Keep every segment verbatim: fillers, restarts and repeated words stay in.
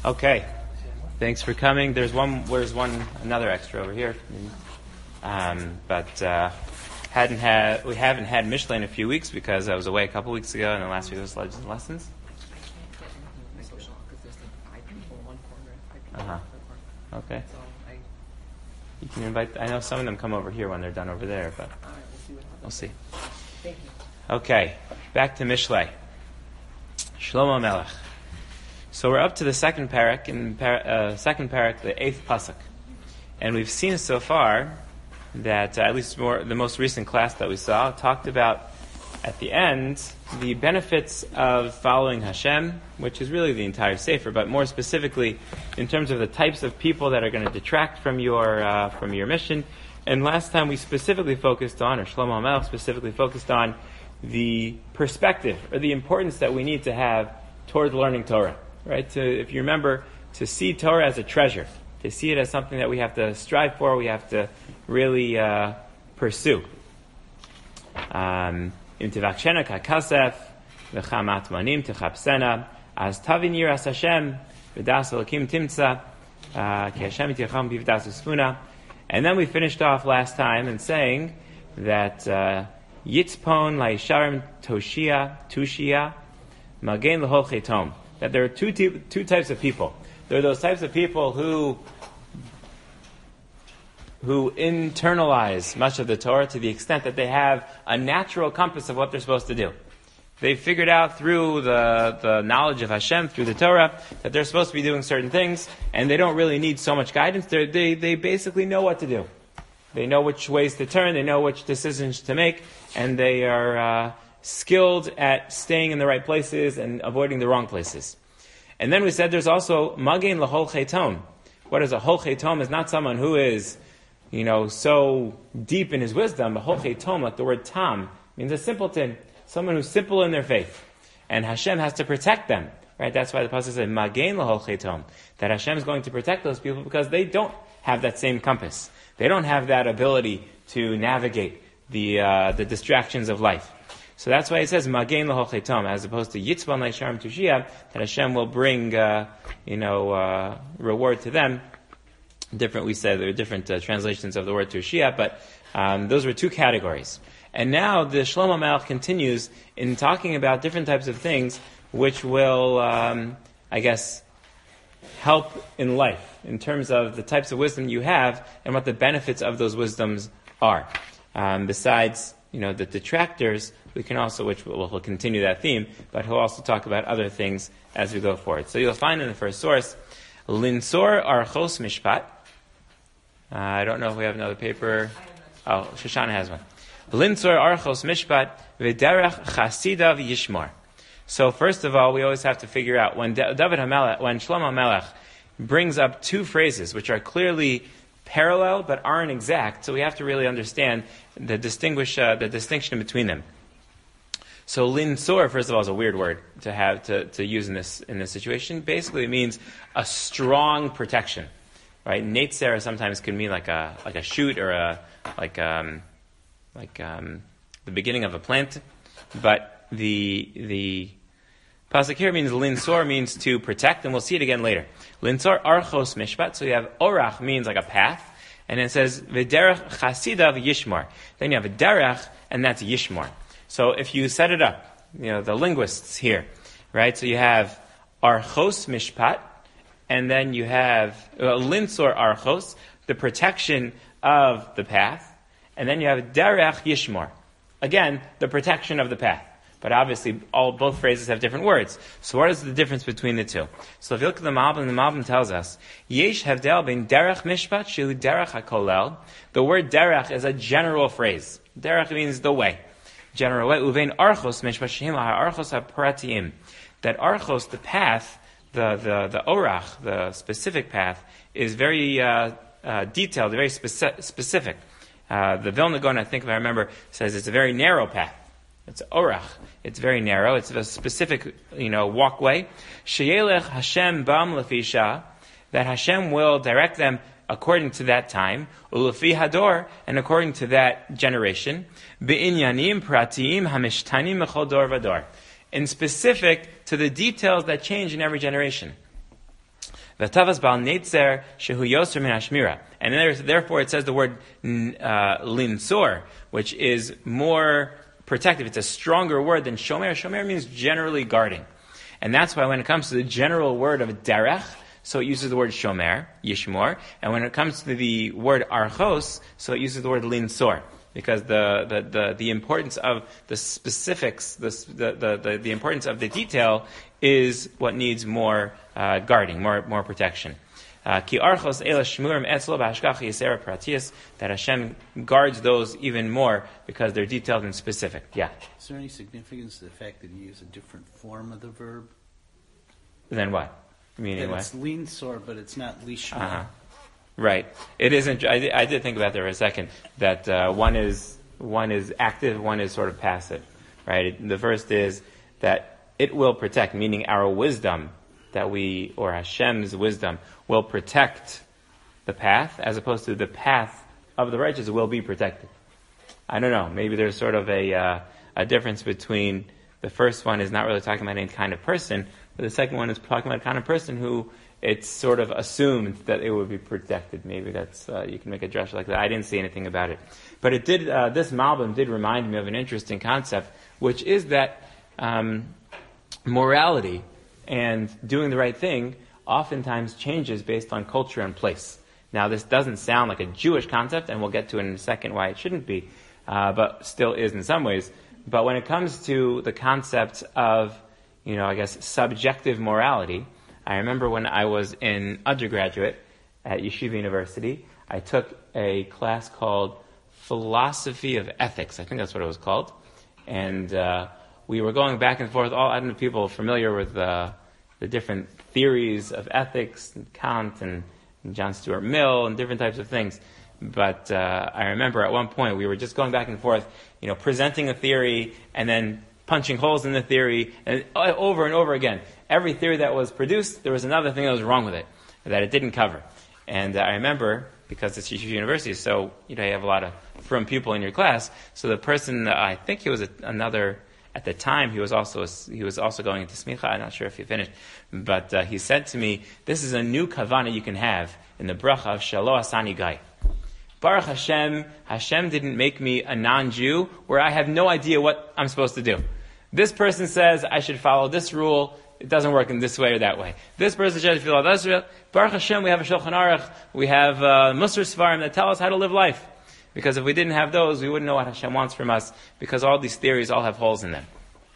Okay, thanks for coming. There's one. There's one another extra over here, um, but uh, hadn't had we haven't had Mishlei in a few weeks because I was away a couple weeks ago, and the last week was legends and lessons. Uh huh. Okay. You can invite. I know some of them come over here when they're done over there, but we'll see. Okay, back to Mishlei. Shlomo Melech. So we're up to the second parak, in par- uh, second parak, the eighth pasuk, and we've seen so far that uh, at least more, the most recent class that we saw talked about at the end the benefits of following Hashem, which is really the entire Sefer, but more specifically in terms of the types of people that are going to detract from your uh, from your mission. And last time we specifically focused on, or Shlomo HaMelech specifically focused on, the perspective or the importance that we need to have towards learning Torah. Right? To, if you remember, to see Torah as a treasure, to see it as something that we have to strive for, we have to really uh, pursue. Um, Im tivakshena kakasef v'chamat manim techapsena as tavin yiras Hashem v'das elokim timtza ki Hashem yiticham b'v'das u'sfuna. And then we finished off last time in saying that uh, yitzpon la'isharim toshia tushia magen l'hol chetom. That there are two te- two types of people. There are those types of people who who internalize much of the Torah to the extent that they have a natural compass of what they're supposed to do. They've figured out through the, the knowledge of Hashem, through the Torah, that they're supposed to be doing certain things, and they don't really need so much guidance. They're, they they basically know what to do. They know which ways to turn, they know which decisions to make, and they are uh, skilled at staying in the right places and avoiding the wrong places. And then we said there's also Magen L'Hol Chetom. What is a Hol Chetom? Is not someone who is, you know, so deep in his wisdom. A Hol Chetom, like the word Tam, means a simpleton, someone who's simple in their faith. And Hashem has to protect them. Right? That's why the Pasuk says Magen L'Hol Chetom, that Hashem is going to protect those people because they don't have that same compass. They don't have that ability to navigate the uh, the distractions of life. So that's why it says Magen L'Hol Chetom, as opposed to Yitzban Le'Sharim Tushia, that Hashem will bring, uh, you know, uh, reward to them. Different, we said there are different uh, translations of the word Tushia, but um, those were two categories. And now the Shlomo Melech continues in talking about different types of things which will, um, I guess, help in life in terms of the types of wisdom you have and what the benefits of those wisdoms are. Um, besides, you know, the detractors, we can also, which we'll, we'll continue that theme, but he'll also talk about other things as we go forward. So you'll find in the first source, Linsor Archos Mishpat. Uh, I don't know if we have another paper. Oh, Shoshana has one. Linsor Archos Mishpat V'derech Chasidav Yishmar. So first of all, we always have to figure out when David HaMelech, when Shlomo HaMelech brings up two phrases which are clearly parallel but aren't exact, so we have to really understand the distinguish uh, the distinction between them. So linsor, first of all, is a weird word to have to, to use in this in this situation. Basically, it means a strong protection, right? Netzer sometimes can mean like a like a shoot or a like um like um the beginning of a plant, but the the pasuk here means linsor means to protect, and we'll see it again later. Linsor archos mishpat. So you have orach means like a path, and it says v'derech chasidav yishmar. Then you have a derech, and that's yishmar. So if you set it up, you know, the linguists here, right? So you have archos mishpat, and then you have uh, linsor archos, the protection of the path, and then you have derech yishmar. Again, the protection of the path. But obviously, all both phrases have different words. So what is the difference between the two? So if you look at the Malbim, the Malbim tells us, Yesh havdel ben derech mishpat shu derech hakolel. The word derech is a general phrase. Derech means the way. General way. Uvein archos mishpat shehim archos hapratiim. That archos, the path, the the the orach, the specific path, is very uh, uh, detailed, very speci- specific. Uh, the Vilna Gaon, I think if I remember, says it's a very narrow path. It's orach. It's very narrow. It's a specific, you know, walkway. Sheyelech Hashem bam lefisha, that Hashem will direct them according to that time. Ulefi hador, and according to that generation. Be'inyanim pratiim hamishtanim mechol dor vador, in specific to the details that change in every generation. V'tavas bal netzer shehu yoser min hashmira. And there's, therefore it says the word uh, linsor, which is more protective. It's a stronger word than shomer. Shomer means generally guarding. And that's why when it comes to the general word of derech, so it uses the word shomer, yishmor. And when it comes to the word archos, so it uses the word linsor. Because the, the, the, the importance of the specifics, the, the, the, the importance of the detail is what needs more uh, guarding, more, more protection. Ki archos ela shmurim etzlo b'hashgacha yisera pratius, that Hashem guards those even more because they're detailed and specific. Yeah. Is there any significance to the fact that you use a different form of the verb? Then what? Meaning that what? It's linsor, but it's not lishma. Uh-huh. Right. It isn't. I, I did think about that for a second. That uh, one is one is active, one is sort of passive. Right. It, the first is that it will protect, meaning our wisdom that we, or Hashem's wisdom, will protect the path, as opposed to the path of the righteous will be protected. I don't know. Maybe there's sort of a uh, a difference between the first one is not really talking about any kind of person, but the second one is talking about a kind of person who it's sort of assumed that it would be protected. Maybe that's uh, you can make a drasha like that. I didn't see anything about it, but it did. Uh, this Malbim did remind me of an interesting concept, which is that um, morality and doing the right thing oftentimes changes based on culture and place. Now, this doesn't sound like a Jewish concept, and we'll get to it in a second why it shouldn't be, uh, but still is in some ways. But when it comes to the concept of, you know, I guess subjective morality, I remember when I was in undergraduate at Yeshiva University, I took a class called Philosophy of Ethics. I think that's what it was called. And uh, we were going back and forth. All I don't know if people are familiar with uh, the different theories of ethics, and Kant and, and John Stuart Mill and different types of things. But uh, I remember at one point we were just going back and forth, you know, presenting a theory and then punching holes in the theory, and over and over again. Every theory that was produced, there was another thing that was wrong with it, that it didn't cover. And uh, I remember, because it's Yeshiva University, so you know you have a lot of frum people in your class, so the person, uh, I think he was a, another, at the time, he was also a, he was also going into smicha. I'm not sure if he finished, but uh, he said to me, this is a new kavana you can have in the bracha of Shalo Asani Gai. Baruch Hashem, Hashem didn't make me a non-Jew where I have no idea what I'm supposed to do. This person says I should follow this rule. It doesn't work in this way or that way. This person says I should follow this rule. Baruch Hashem, we have a Shulchan Aruch, we have uh, Musar Svarim that tell us how to live life. Because if we didn't have those, we wouldn't know what Hashem wants from us, because all these theories all have holes in them.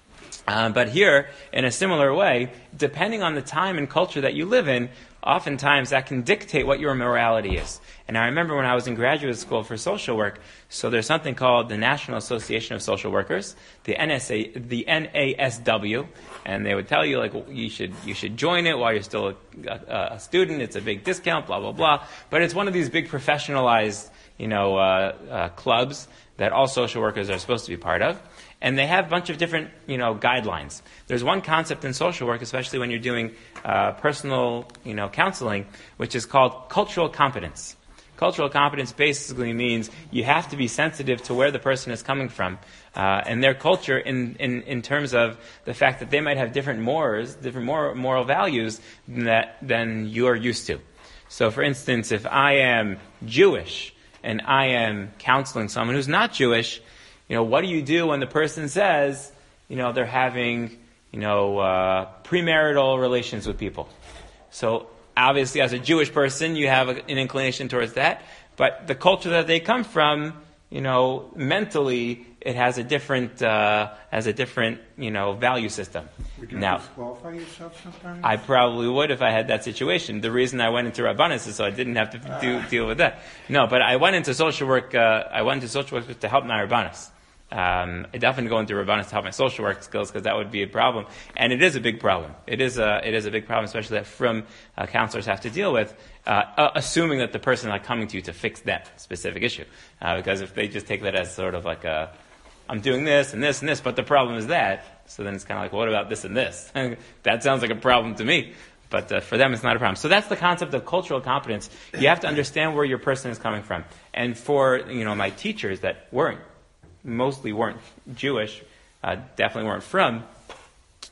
Um, but here, in a similar way, depending on the time and culture that you live in, oftentimes that can dictate what your morality is. And I remember when I was in graduate school for social work, so there's something called the National Association of Social Workers, the N S A, the N A S W, and they would tell you like you should you should join it while you're still a, a, a student. It's a big discount, blah blah blah. But it's one of these big professionalized, you know, uh, uh, clubs that all social workers are supposed to be part of. And they have a bunch of different, you know, guidelines. There's one concept in social work, especially when you're doing uh, personal, you know, counseling, which is called cultural competence. Cultural competence basically means you have to be sensitive to where the person is coming from uh, and their culture in, in, in terms of the fact that they might have different morals, different moral, moral values than, that, than you're used to. So, for instance, if I am Jewish and I am counseling someone who's not Jewish, you know, what do you do when the person says, you know, they're having, you know, uh, premarital relations with people? So, obviously, as a Jewish person, you have a, an inclination towards that. But the culture that they come from, you know, mentally, it has a different, uh, has a different, you know, value system. Would you now, disqualify yourself sometimes? I probably would if I had that situation. The reason I went into Rabbanis is so I didn't have to do, deal with that. No, but I went into social work. Uh, I went into social work to help my Rabbanis. Um, I definitely go into Rabbanis to help my social work skills because that would be a problem, and it is a big problem. It is a it is a big problem, especially that from uh, counselors have to deal with, uh, uh, assuming that the person is not coming to you to fix that specific issue. Uh, because if they just take that as sort of like a, I'm doing this and this and this, but the problem is that, so then it's kind of like, well, what about this and this? That sounds like a problem to me. But uh, for them, it's not a problem. So that's the concept of cultural competence. You have to understand where your person is coming from. And for you know my teachers that weren't. mostly weren't Jewish, uh, definitely weren't from,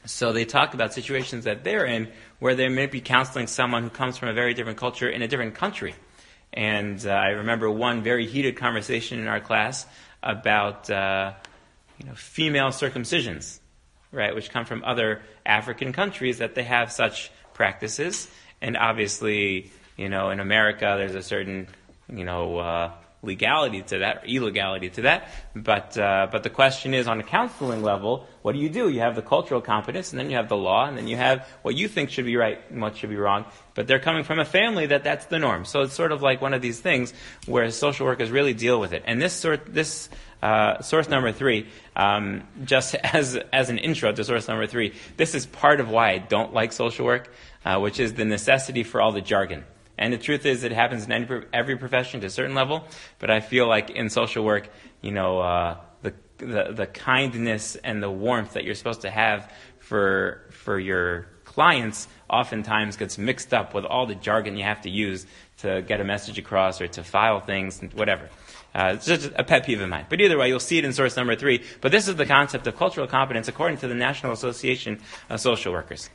So they talk about situations that they're in where they may be counseling someone who comes from a very different culture in a different country. And uh, I remember one very heated conversation in our class about uh, you know, female circumcisions, right, which come from other African countries that they have such practices. And obviously, you know, in America, there's a certain, you know, uh, legality to that, or illegality to that. But uh, but the question is, on a counseling level, what do you do? You have the cultural competence, and then you have the law, and then you have what you think should be right and what should be wrong. But they're coming from a family that that's the norm. So it's sort of like one of these things where social workers really deal with it. And this sort, this uh, source number three, um, just as as an intro to source number three, this is part of why I don't like social work, uh, which is the necessity for all the jargon. And the truth is, it happens in any, every profession to a certain level. But I feel like in social work, you know, uh, the, the the kindness and the warmth that you're supposed to have for for your clients oftentimes gets mixed up with all the jargon you have to use to get a message across or to file things and whatever. Uh, it's just a pet peeve of mine. But either way, you'll see it in source number three. But this is the concept of cultural competence according to the National Association of Social Workers.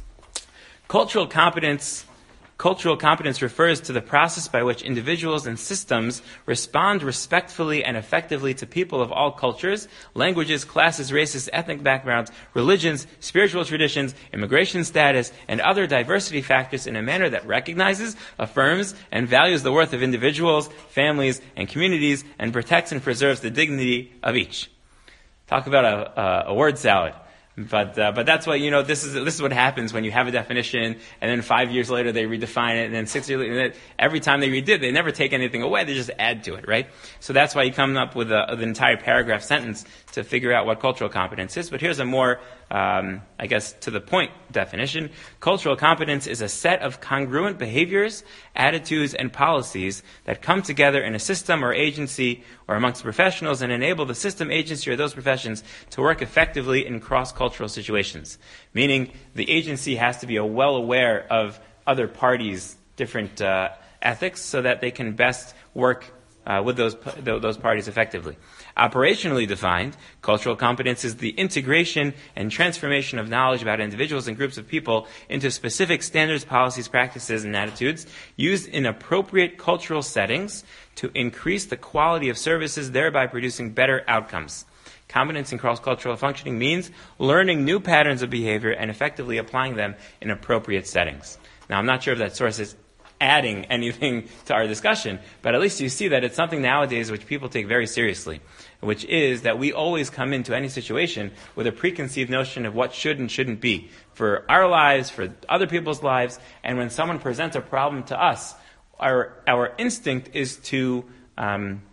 Cultural competence Cultural competence refers to the process by which individuals and systems respond respectfully and effectively to people of all cultures, languages, classes, races, ethnic backgrounds, religions, spiritual traditions, immigration status, and other diversity factors in a manner that recognizes, affirms, and values the worth of individuals, families, and communities, and protects and preserves the dignity of each. Talk about a, a, a word salad. But uh, but that's what, you know, this is this is what happens when you have a definition, and then five years later they redefine it, and then six years later, and then every time they redo it, they never take anything away, they just add to it, right? So that's why you come up with a, an entire paragraph sentence to figure out what cultural competence is. But here's a more, um, I guess, to the point definition. Cultural competence is a set of congruent behaviors, attitudes, and policies that come together in a system or agency or amongst professionals and enable the system, agency, or those professions to work effectively in cross-cultural situations. Meaning the agency has to be well aware of other parties' different uh, ethics so that they can best work uh, with those those parties effectively. Operationally defined, cultural competence is the integration and transformation of knowledge about individuals and groups of people into specific standards, policies, practices, and attitudes used in appropriate cultural settings to increase the quality of services, thereby producing better outcomes. Competence in cross-cultural functioning means learning new patterns of behavior and effectively applying them in appropriate settings. Now, I'm not sure if that source is adding anything to our discussion, but at least you see that it's something nowadays which people take very seriously, which is that we always come into any situation with a preconceived notion of what should and shouldn't be for our lives, for other people's lives, and when someone presents a problem to us, our our instinct is to um,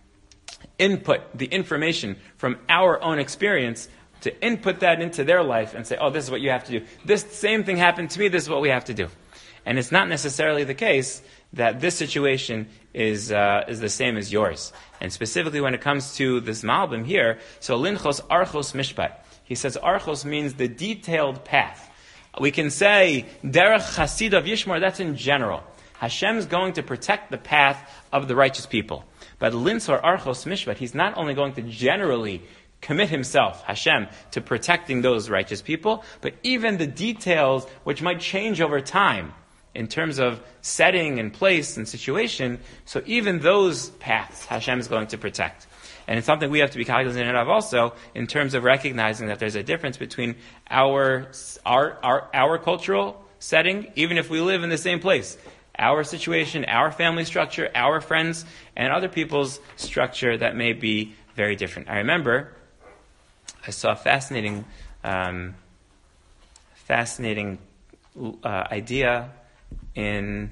input the information from our own experience, to input that into their life and say, oh, this is what you have to do. This same thing happened to me, this is what we have to do. And it's not necessarily the case that this situation is uh, is the same as yours. And specifically when it comes to this Malbim here, so linchos archos mishpat. He says archos means the detailed path. We can say derech chasidav yishmor, that's in general. Hashem is going to protect the path of the righteous people. But linchos archos mishpat, he's not only going to generally commit himself, Hashem, to protecting those righteous people, but even the details which might change over time in terms of setting and place and situation, so even those paths Hashem is going to protect. And it's something we have to be cognizant of also in terms of recognizing that there's a difference between our our our, our cultural setting, even if we live in the same place, our situation, our family structure, our friends, and other people's structure that may be very different. I remember I saw a fascinating, um, fascinating uh, idea in,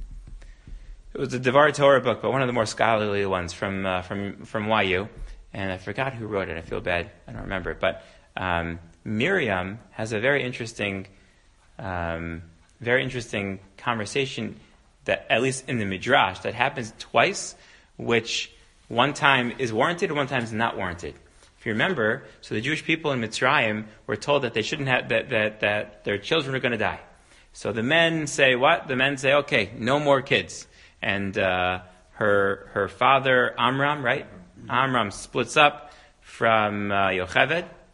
it was a Devar Torah book, but one of the more scholarly ones from uh, from from Y U, and I forgot who wrote it. I feel bad, I don't remember it. But um, Miriam has a very interesting, um, very interesting conversation that, at least in the Midrash, that happens twice, which one time is warranted and one time is not warranted. If you remember, so the Jewish people in Mitzrayim were told that they shouldn't have, that that, that their children are going to die. So the men say what? The men say, okay, no more kids. And uh, her her father, Amram, right? Amram splits up from uh, Yocheved,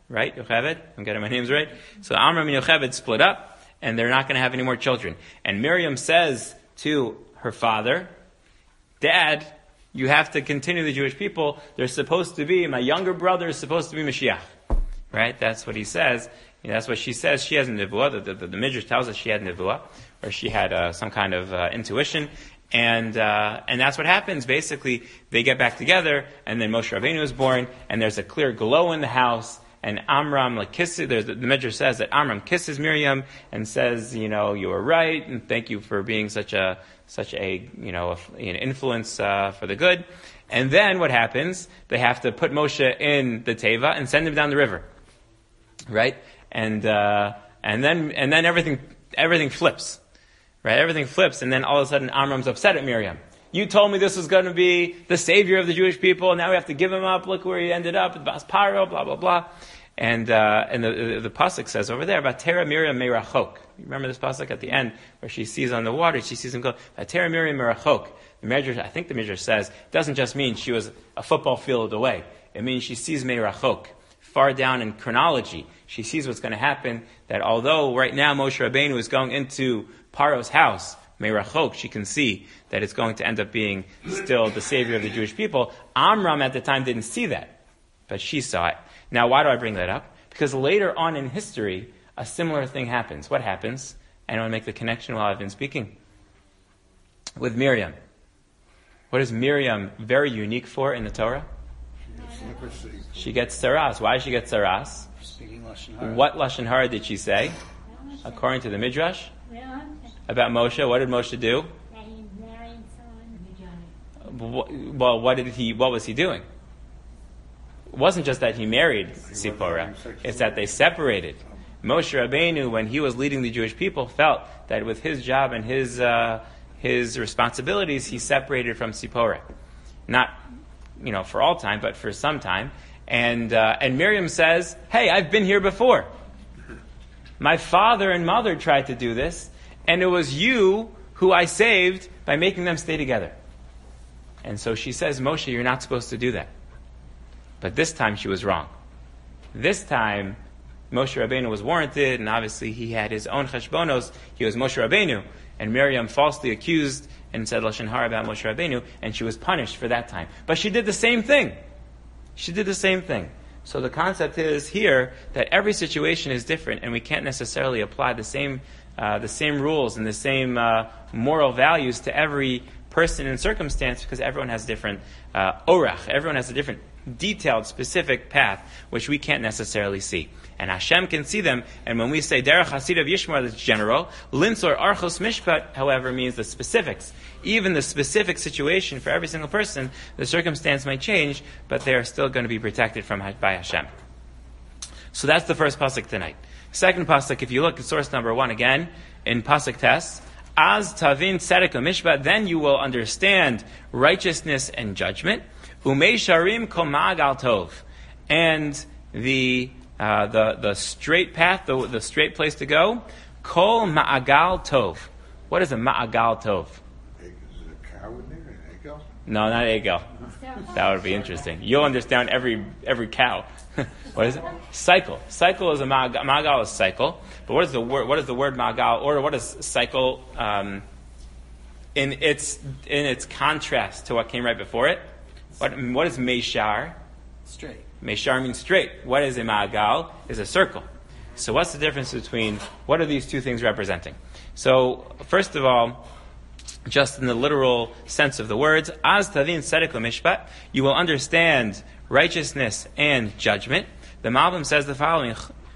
right? Yocheved, I'm getting my names right. So Amram and Yocheved split up, and they're not going to have any more children. And Miriam says to her father, Dad, you have to continue the Jewish people. They're supposed to be, my younger brother is supposed to be Mashiach. Right? That's what he says. You know, that's what she says. She has a nevuah. The, the, the, the Midrash tells us she had nevuah, or she had uh, some kind of uh, intuition. And uh, and that's what happens. Basically, they get back together, and then Moshe Rabbeinu is born, and there's a clear glow in the house, and Amram like kisses. There's the, the Midrash says that Amram kisses Miriam and says, you know, you were right, and thank you for being such a such a you know a, an influence uh, for the good. And then what happens? They have to put Moshe in the teva and send him down the river, right? And uh, and then and then everything everything flips. Right, everything flips, and then all of a sudden Amram's upset at Miriam. You told me this was going to be the savior of the Jewish people, now we have to give him up. Look where he ended up, with Bas Paro, blah, blah, blah. And uh, and the, the, the pasuk says over there, about Tera Miriam merachok. You remember this pasuk at the end, where she sees on the water, she sees him go, Tera Miriam merachok. The Midrash, I think the Midrash says, it doesn't just mean she was a football field away. It means she sees merachok. Far down in chronology, she sees what's going to happen, that although right now Moshe Rabbeinu is going into Paro's house, Merachok, she can see that it's going to end up being still the savior of the Jewish people. Amram at the time didn't see that, but she saw it. Now, why do I bring that up? Because later on in history, a similar thing happens. What happens? I want to make the connection while I've been speaking. With Miriam. What is Miriam very unique for in the Torah? She gets saras. Why does she get saras? Speaking Lashon Hara. What Lashon Hara did she say? According to the Midrash? About Moshe, what did Moshe do? That he married someone. Well, what did he? What was he doing? It wasn't just that he married Sipporah; it's that they separated. Moshe Rabbeinu, when he was leading the Jewish people, felt that with his job and his uh, his responsibilities, he separated from Sipporah, not you know for all time, but for some time. And uh, and Miriam says, "Hey, I've been here before. My father and mother tried to do this." And it was you who I saved by making them stay together. And so she says, Moshe, you're not supposed to do that. But this time she was wrong. This time, Moshe Rabbeinu was warranted, and obviously he had his own cheshbonos. He was Moshe Rabbeinu. And Miriam falsely accused and said Lashon Hara about Moshe Rabbeinu, and she was punished for that time. But she did the same thing. She did the same thing. So the concept is here that every situation is different, and we can't necessarily apply the same Uh, the same rules and the same uh, moral values to every person and circumstance, because everyone has different uh, orach, everyone has a different detailed, specific path, which we can't necessarily see. And Hashem can see them, and when we say derech hasidav yishmar, that's general, linsor archos mishpat, however, means the specifics. Even the specific situation for every single person, the circumstance might change, but they are still going to be protected from by Hashem. So that's the first pasuk tonight. Second pasuk, if you look at source number one again, in pasuk tes, az tavin tzedek u'mishpat, then you will understand righteousness and judgment. Umei sharim kol ma'agal tov, and the uh, the the straight path, the the straight place to go. Kol ma'agal tov. What is a ma'agal tov? Is it a cow in there? An egel? No, not egel. That would be interesting. You'll understand every every cow. What is it? Cycle. Cycle is a mag- magal is cycle. But what is the word? What is the word magal, or what is cycle um, in its in its contrast to what came right before it? What what is meishar? Straight. Meishar means straight. What is a magal? Is a circle. So what's the difference between what are these two things representing? So first of all, just in the literal sense of the words, az tavin tzedek u'mishpat, you will understand righteousness and judgment. The Malbim says the following: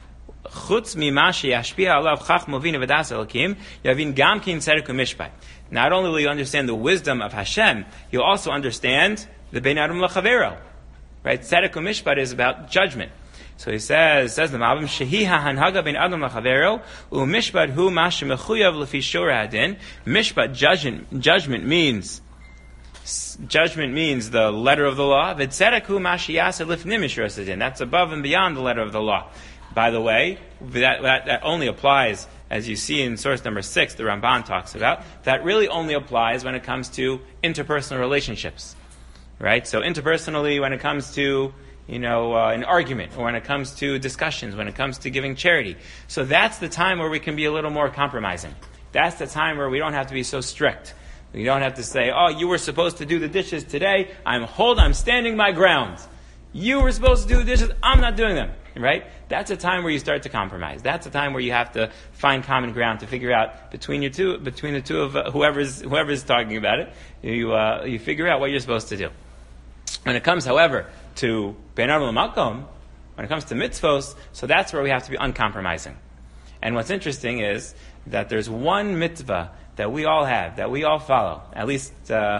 Chutz mima sheyashpia alav chachma u'vina v'das elokim, yavin gam kin tzedek u'mishpat. Not only will you understand the wisdom of Hashem, you'll also understand the bein adam l'chavero. Right? Tzedek u'mishpat is about judgment. So he says, says the Malbim, shehi ha'hanhaga bein adam l'chavero, u'mishpat hu ma shemechuyav lefi shora hadin. Mishpat, judgment, judgment means Judgment means the letter of the law. That's above and beyond the letter of the law. By the way, that, that, that only applies, as you see in source number six, the Ramban talks about, that really only applies when it comes to interpersonal relationships. Right? So interpersonally, when it comes to you know, uh, an argument, or when it comes to discussions, when it comes to giving charity. So that's the time where we can be a little more compromising. That's the time where we don't have to be so strict. We don't have to say, oh, you were supposed to do the dishes today. I'm hold, I'm standing my ground. You were supposed to do the dishes. I'm not doing them. Right? That's a time where you start to compromise. That's a time where you have to find common ground to figure out between you two, between the two of uh, whoever's whoever's talking about it. You uh, you figure out what you're supposed to do. When it comes, however, to Ben Adam L'Makom, when it comes to mitzvos, so that's where we have to be uncompromising. And what's interesting is that there's one mitzvah that we all have, that we all follow, at least uh,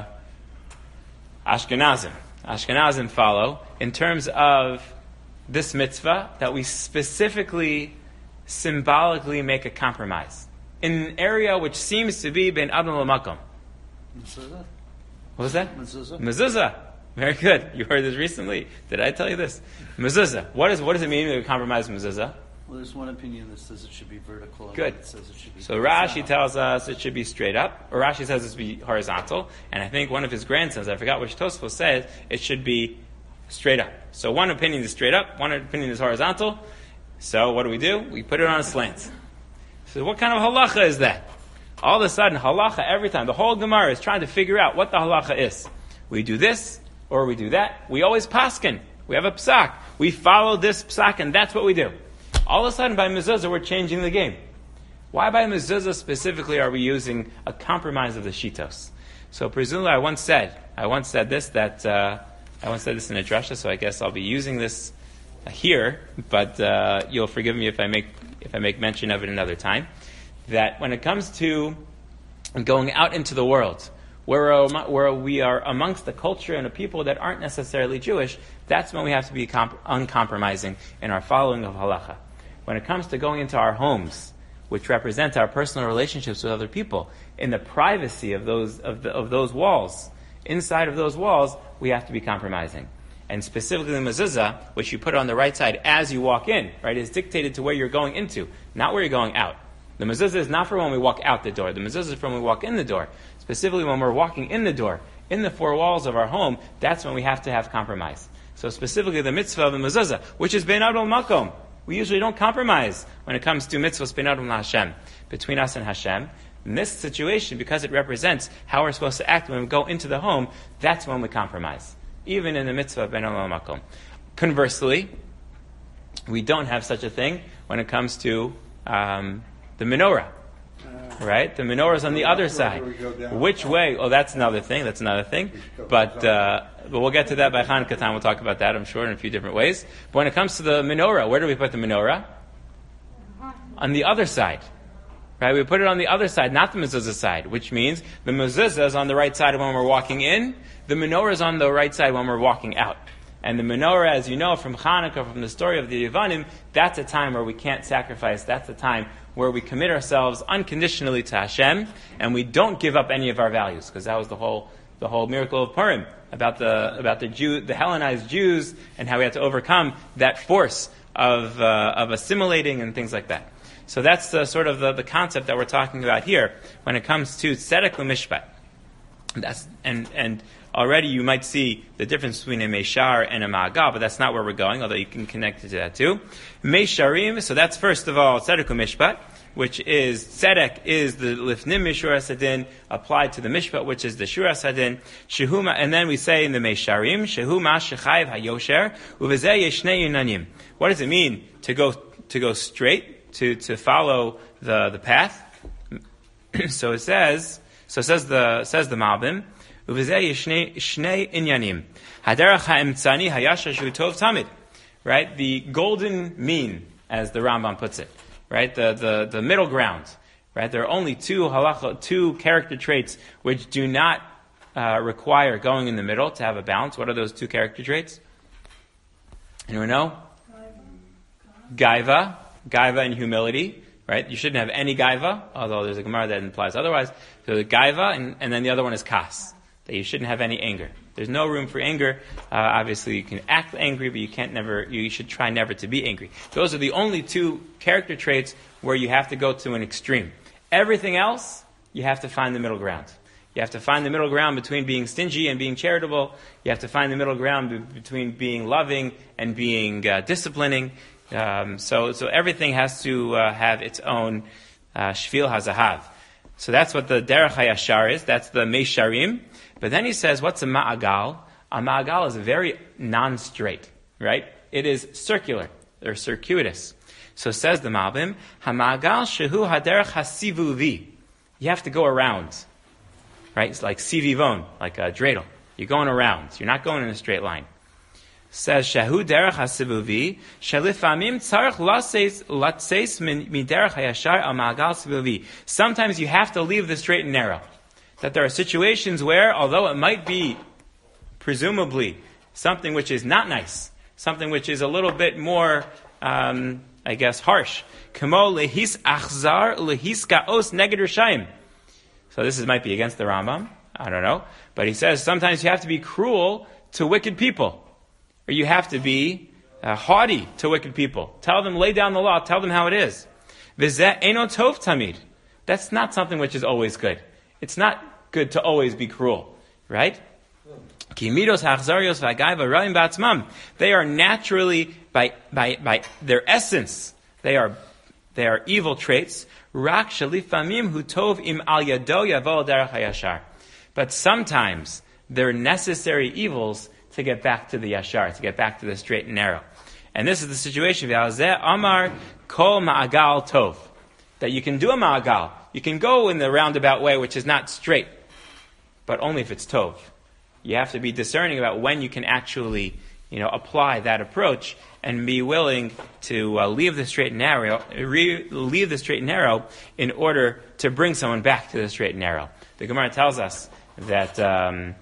Ashkenazim. Ashkenazim follow in terms of this mitzvah, that we specifically, symbolically make a compromise in an area which seems to be Ben Adam L'Makom. Mezuzah? What was that? Mezuzah. Mezuzah. Very good. You heard this recently. Did I tell you this? Mezuzah. What is what does it mean to compromise mezuzah? Well, there's one opinion that says it should be vertical. And Good. That says it should be So Rashi tells us it should be straight up, or Rashi says it should be horizontal, and I think one of his grandsons, I forgot which Tosfos says, it should be straight up. So one opinion is straight up, one opinion is horizontal. So what do we do? We put it on a slant. So what kind of halacha is that? All of a sudden, halacha every time, the whole Gemara is trying to figure out what the halacha is. We do this, or we do that. We always paskin. We have a psak. We follow this psak, and that's what we do. All of a sudden, by mezuzah, we're changing the game. Why by mezuzah specifically are we using a compromise of the shitos? So presumably, I once said, I once said this, that, uh, I once said this in a drasha, so I guess I'll be using this uh, here, but uh, you'll forgive me if I make if I make mention of it another time. That when it comes to going out into the world, where, where we are amongst the culture and the people that aren't necessarily Jewish, that's when we have to be comp- uncompromising in our following of halacha. When it comes to going into our homes, which represent our personal relationships with other people, in the privacy of those of, the, of those walls, inside of those walls, we have to be compromising. And specifically the mezuzah, which you put on the right side as you walk in, right, is dictated to where you're going into, not where you're going out. The mezuzah is not for when we walk out the door. The mezuzah is for when we walk in the door. Specifically when we're walking in the door, in the four walls of our home, that's when we have to have compromise. So specifically the mitzvah of the mezuzah, which is Ben Adam L'Makom. We usually don't compromise when it comes to mitzvahs Ben Adam L'Hashem, between us and Hashem. In this situation, because it represents how we're supposed to act when we go into the home, that's when we compromise. Even in the mitzvah of Ben Adam L'Makom. Conversely, we don't have such a thing when it comes to um, the menorah. Right? The menorah is on the other side. Which way? Oh, that's another thing. That's another thing. But uh, but we'll get to that by Hanukkah time. We'll talk about that, I'm sure, in a few different ways. But when it comes to the menorah, where do we put the menorah? On the other side. Right? We put it on the other side, not the mezuzah side, which means the mezuzah is on the right side when we're walking in. The menorah is on the right side when we're walking out. And the menorah, as you know from Hanukkah, from the story of the Yevanim, that's a time where we can't sacrifice. That's a time where we commit ourselves unconditionally to Hashem, and we don't give up any of our values, because that was the whole the whole miracle of Purim about the about the Jew, the Hellenized Jews, and how we had to overcome that force of uh, of assimilating and things like that. So that's the, sort of the, the concept that we're talking about here when it comes to tzedek u'mishpat. That's and and. Already you might see the difference between a Meishar and a Ma'agal, but that's not where we're going, although you can connect it to that too. Meisharim, so that's first of all Tzedek u'Mishpat, which is, Tzedek is the Lifnim Mishur Hasadin applied to the Mishpat, which is the Shur Hasadin. Shehuma, and then we say in the Meisharim, Shehuma Shechayiv HaYosher, Uvezeh Yeshnei Yunanim. What does it mean to go to go straight, to, to follow the, the path? So it says, so it says the, says the Malbim, Right? The golden mean, as the Rambam puts it. Right? The, the, the middle ground. Right? There are only two halacha, two character traits which do not uh, require going in the middle to have a balance. What are those two character traits? Anyone know? Gaiva. Gaiva and humility. Right? You shouldn't have any gaiva, although there's a Gemara that implies otherwise. So the gaiva, and, and then the other one is kas. That you shouldn't have any anger. There's no room for anger. Uh, obviously, you can act angry, but you can't never. You should try never to be angry. Those are the only two character traits where you have to go to an extreme. Everything else, you have to find the middle ground. You have to find the middle ground between being stingy and being charitable. You have to find the middle ground be- between being loving and being uh, disciplining. Um, so, so everything has to uh, have its own uh, shvil hazahav. So that's what the derech hayashar is. That's the meisharim. But then he says, what's a ma'agal? A ma'agal is very non-straight, right? It is circular or circuitous. So says the Malbim, Hama'agal shehu haderech hasivuvi. You have to go around, right? It's like sivivon, like a dreidel. You're going around. You're not going in a straight line. Says shehu derech hasivuvi shelifamim tzarich latseis min derech hayashar al ma'agal sivuvi. Sometimes you have to leave the straight and narrow. That there are situations where, although it might be presumably something which is not nice, something which is a little bit more, um, I guess, harsh. Kamo lehis achzar lehis kaos neged rishayim. So this is, might be against the Rambam. I don't know. But he says sometimes you have to be cruel to wicked people. Or you have to be uh, haughty to wicked people. Tell them, lay down the law. Tell them how it is. V'zeh eno tov tamid. That's not something which is always good. It's not good to always be cruel. Right? They are naturally, by, by, by their essence, they are, they are evil traits. But sometimes they're necessary evils to get back to the yashar, to get back to the straight and narrow. And this is the situation. Amar kol ma'agal tov. That you can do a ma'agal. You can go in the roundabout way, which is not straight. But only if it's tov. You have to be discerning about when you can actually, you know, apply that approach and be willing to uh, leave the straight and narrow, re- leave the straight and narrow in order to bring someone back to the straight and narrow. The Gemara tells us that um,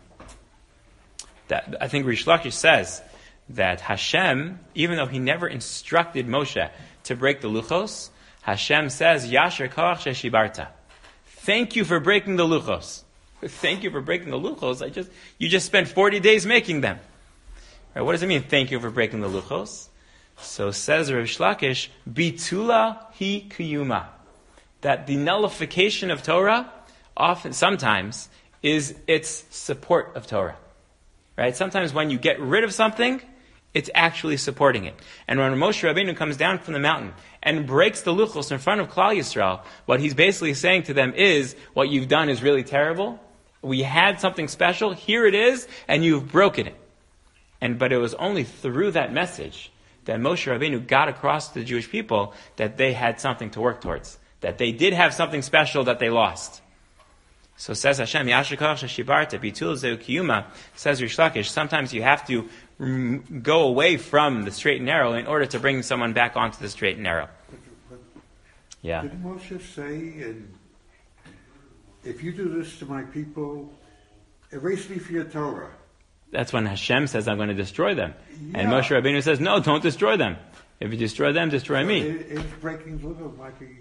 that I think Rish Lakish says that Hashem, even though he never instructed Moshe to break the luchos, Hashem says, Yasher koach sheshibarta. Thank you for breaking the luchos. Thank you for breaking the luchos. I just you just spent forty days making them. Right, what does it mean? Thank you for breaking the luchos. So says Rish Lakish, bitula hi kiyuma, that the nullification of Torah often, sometimes, is its support of Torah. Right? Sometimes when you get rid of something, it's actually supporting it. And when Moshe Rabbeinu comes down from the mountain and breaks the luchos in front of Klal Yisrael, what he's basically saying to them is, what you've done is really terrible. We had something special, here it is, and you've broken it. And but it was only through that message that Moshe Rabbeinu got across to the Jewish people that they had something to work towards. That they did have something special that they lost. So says Hashem, Yasher koach sheshibarta, bitul zeu kiyuma, says Rish Lakish, sometimes you have to mm, go away from the straight and narrow in order to bring someone back onto the straight and narrow. But, but Yeah. Did Moshe say, and if you do this to my people, erase me for your Torah? That's when Hashem says, I'm going to destroy them. Yeah. And Moshe Rabbeinu says, no, don't destroy them. If you destroy them, destroy So me. It, it's breaking the luchos might be.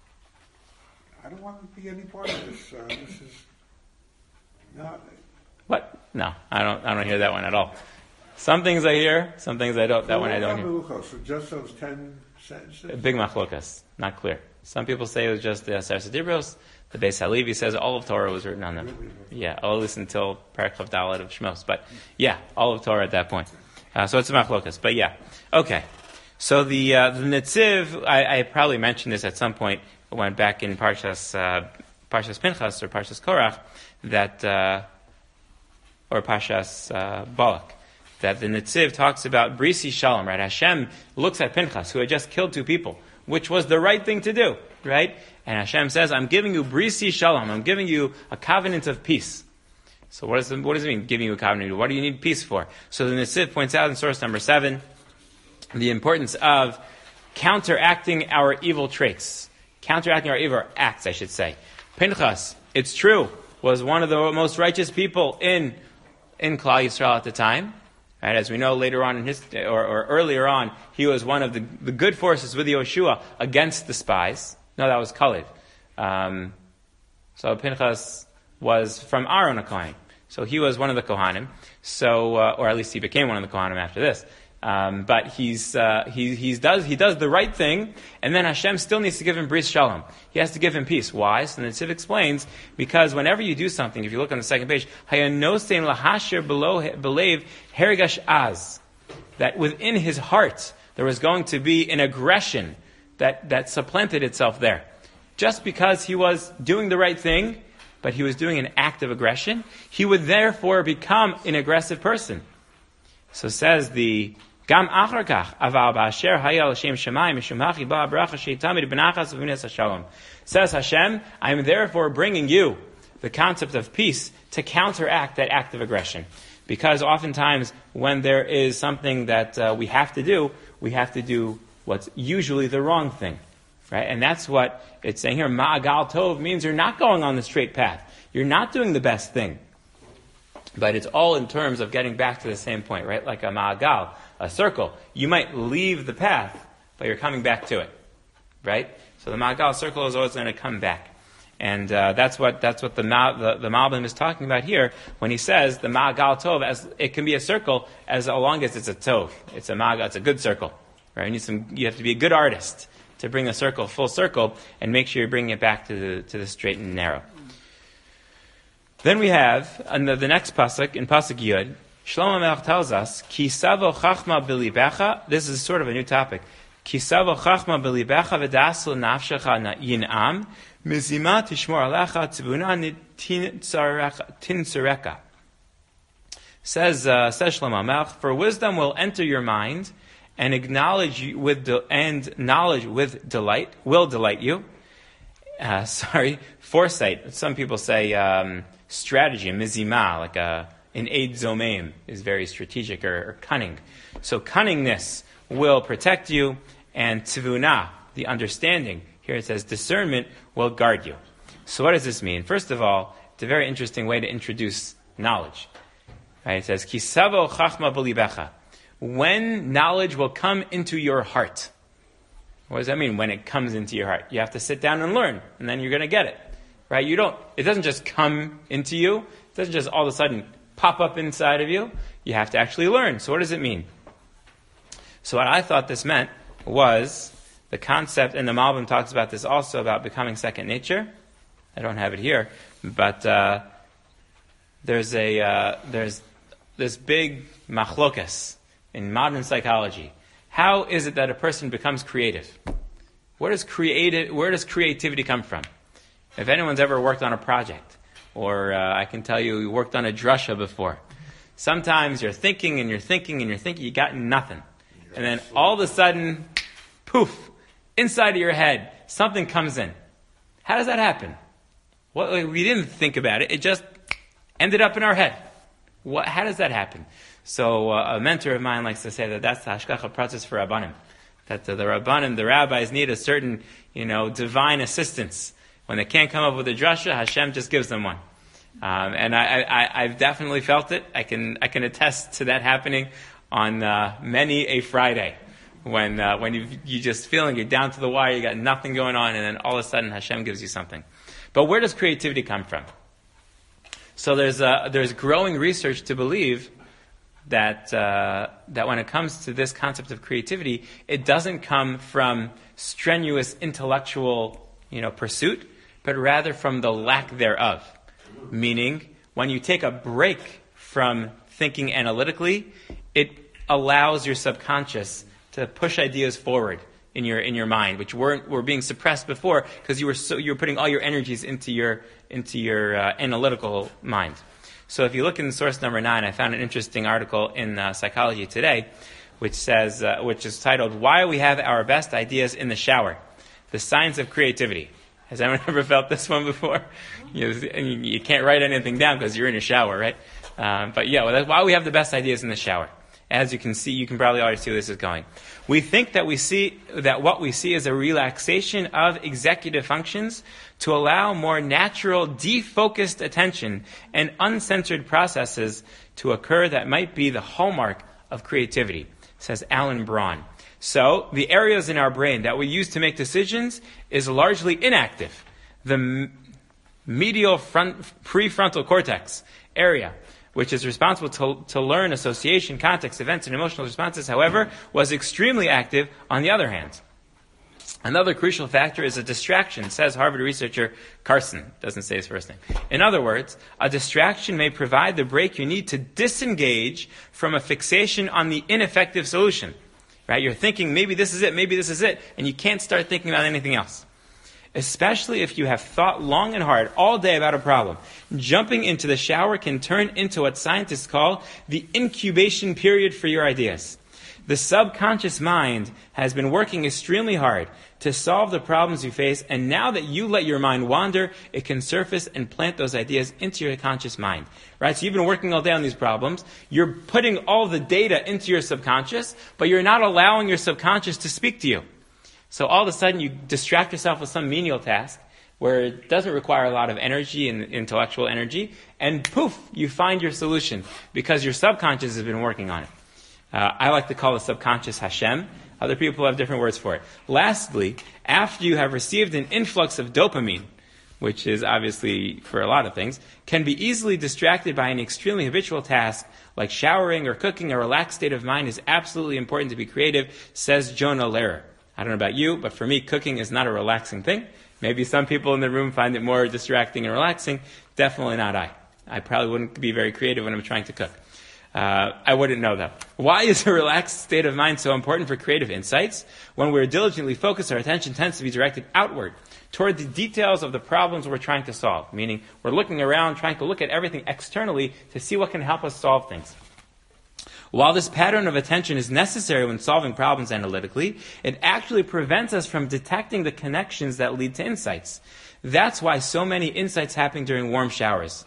I don't want to be any part of this. Uh, this is not. What? No, I don't I don't hear that one at all. Some things I hear, some things I don't. That one I don't hear. Luchos, so just those ten sentences. A big machlokas, not clear. Some people say it was just the Aseret Dibros. The Beis Halevi says all of Torah was written on them. Yeah, all this until Parachav Dalet of Shmos. But yeah, all of Torah at that point. Uh, so it's a machlokas. But yeah, okay. So the uh, the Netziv, I, I probably mentioned this at some point. I went back in Parshas uh, Parshas Pinchas or Parshas Korach that uh, or Parshas uh, Balak. That the Netziv talks about Brisi Shalom, right? Hashem looks at Pinchas, who had just killed two people, which was the right thing to do, right? And Hashem says, I'm giving you Brisi Shalom, I'm giving you a covenant of peace. So what does, it, what does it mean, giving you a covenant? What do you need peace for? So the Netziv points out in source number seven, the importance of counteracting our evil traits. Counteracting our evil acts, I should say. Pinchas, it's true, was one of the most righteous people in, in Klal Yisrael at the time. Right, as we know later on in his, or, or earlier on, he was one of the, the good forces with Yoshua against the spies. No, that was Kalev. Um, so Pinchas was from Aaron HaKohanim. So he was one of the Kohanim. So, uh, or at least he became one of the Kohanim after this. Um, but he's, uh, he, he's does, he does the right thing, and then Hashem still needs to give him bris shalom. He has to give him peace. Why? So the Tziv explains, because whenever you do something, if you look on the second page, hayanosein lahasher below belev herigash az, that within his heart there was going to be an aggression that, that supplanted itself there. Just because he was doing the right thing, but he was doing an act of aggression, he would therefore become an aggressive person. So says the Gam achar kach aval ba'asher hayal Hashem shemayim mishum hachi ba bracha sheitamid benachas v'minas hashalom. Says Hashem, I am therefore bringing you the concept of peace to counteract that act of aggression. Because oftentimes when there is something that uh, we have to do, we have to do what's usually the wrong thing. Right? And that's what it's saying here. Ma'agal tov means you're not going on the straight path. You're not doing the best thing. But it's all in terms of getting back to the same point, right? Like a ma'agal, a circle. You might leave the path, but you're coming back to it, right? So the ma'agal circle is always going to come back. And uh, that's what that's what the ma- the, the Malbim is talking about here when he says the ma'agal tov, as it can be a circle as long as it's a tov. It's a ma'agal, it's a good circle, right? You need some, you have to be a good artist to bring a circle full circle and make sure you're bringing it back to the to the straight and narrow. Then we have on the, the next pasuk in pasuk Yud, Shlomo Melech tells us, Ki savo chachma b'libecha. This is sort of a new topic. Ki savo chachma b'libecha v'das l'nafshecha yin'am mizima tishmor alecha tzvuna tintzareka. Says uh, says Shlomo Melech, for wisdom will enter your mind and acknowledge you with de- and knowledge with delight will delight you. Uh, sorry, foresight. Some people say um, strategy, mizima, like a an aid zomeim is very strategic or, or cunning. So cunningness will protect you, and tivuna, the understanding, here it says discernment, will guard you. So what does this mean? First of all, it's a very interesting way to introduce knowledge. Right? It says, Kisavo chachma b'libecha. When knowledge will come into your heart. What does that mean, when it comes into your heart? You have to sit down and learn, and then you're going to get it. Right? You don't, it doesn't just come into you. It doesn't just all of a sudden pop up inside of you. You have to actually learn. So what does it mean? So what I thought this meant was the concept, and the Malbim talks about this also, about becoming second nature. I don't have it here, but uh, there's a uh, there's this big machlokas in modern psychology. How is it that a person becomes creative? Where does creative where does creativity come from? If anyone's ever worked on a project, or uh, I can tell you, you worked on a drasha before. Sometimes you're thinking and you're thinking and you're thinking, you got nothing. And then all of a sudden, poof, inside of your head, something comes in. How does that happen? Well, like, we didn't think about it. It just ended up in our head. What? How does that happen? So uh, a mentor of mine likes to say that that's the hashgacha process for Rabbanim. That the, the Rabbanim, the rabbis, need a certain, you know, divine assistance. When they can't come up with a drasha, Hashem just gives them one. Um, and I, I, I've definitely felt it. I can I can attest to that happening on uh, many a Friday. When uh, when you you just feeling you're down to the wire, you got nothing going on, and then all of a sudden Hashem gives you something. But where does creativity come from? So there's uh, there's growing research to believe that uh, that when it comes to this concept of creativity, it doesn't come from strenuous intellectual, you know, pursuit, but rather from the lack thereof. Meaning, when you take a break from thinking analytically, it allows your subconscious to push ideas forward in your in your mind, which weren't were being suppressed before because you were so you were putting all your energies into your into your uh, analytical mind. So if you look in source number nine, I found an interesting article in uh, Psychology Today, which says uh, which is titled "Why We Have Our Best Ideas in the Shower: The Science of Creativity." Has anyone ever felt this one before? You, you can't write anything down because you're in a shower, right? Um, but yeah, well, that's why we have the best ideas in the shower. As you can see, you can probably already see where this is going. We think that we see that what we see is a relaxation of executive functions to allow more natural, defocused attention and uncensored processes to occur that might be the hallmark of creativity, says Alan Braun. So, the areas in our brain that we use to make decisions is largely inactive. The m- medial front, prefrontal cortex area, which is responsible to, to learn association, context, events, and emotional responses, however, was extremely active on the other hand. Another crucial factor is a distraction, says Harvard researcher Carson. Doesn't say his first name. In other words, a distraction may provide the break you need to disengage from a fixation on the ineffective solution. Right? You're thinking, maybe this is it, maybe this is it, and you can't start thinking about anything else. Especially if you have thought long and hard all day about a problem. Jumping into the shower can turn into what scientists call the incubation period for your ideas. The subconscious mind has been working extremely hard to solve the problems you face, and now that you let your mind wander, it can surface and plant those ideas into your conscious mind. Right? So you've been working all day on these problems. You're putting all the data into your subconscious, but you're not allowing your subconscious to speak to you. So all of a sudden you distract yourself with some menial task where it doesn't require a lot of energy and intellectual energy, and poof, you find your solution because your subconscious has been working on it. Uh, I like to call the subconscious Hashem. Other people have different words for it. Lastly, after you have received an influx of dopamine, which is obviously for a lot of things, can be easily distracted by an extremely habitual task like showering or cooking. A relaxed state of mind is absolutely important to be creative, says Jonah Lehrer. I don't know about you, but for me, cooking is not a relaxing thing. Maybe some people in the room find it more distracting and relaxing. Definitely not I. I probably wouldn't be very creative when I'm trying to cook. Uh, I wouldn't know though. Why is a relaxed state of mind so important for creative insights? When we're diligently focused, our attention tends to be directed outward, toward the details of the problems we're trying to solve. Meaning, we're looking around, trying to look at everything externally to see what can help us solve things. While this pattern of attention is necessary when solving problems analytically, it actually prevents us from detecting the connections that lead to insights. That's why so many insights happen during warm showers.